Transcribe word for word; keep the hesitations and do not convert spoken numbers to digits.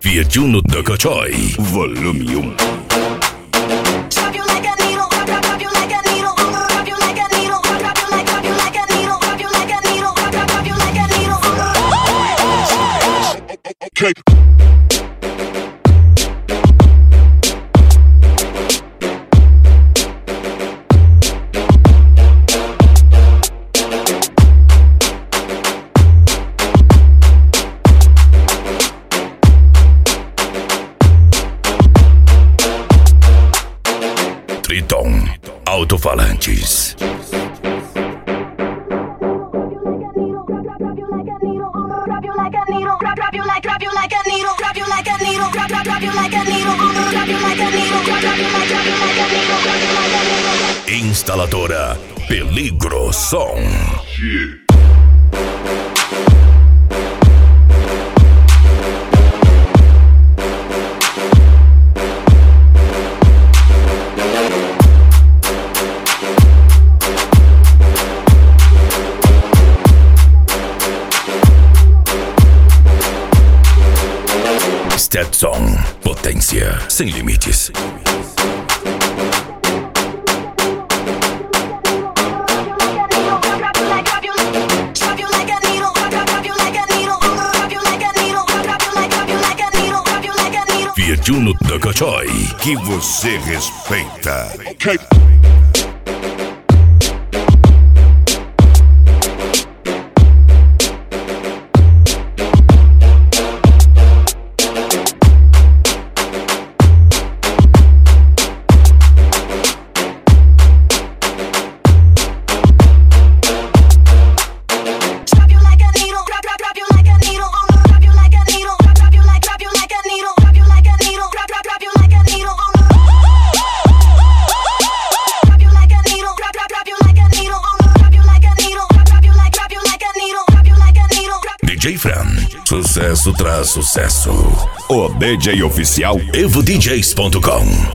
Viaggio da Cachoi, volume um. Okay. Triton Alto-Falantes. Instaladora Peligro Som. Stetson, potência sem limites. Viaggio da Cachoi, que você respeita. Okay. D J Fran, sucesso traz sucesso. O D J oficial evo d js ponto com.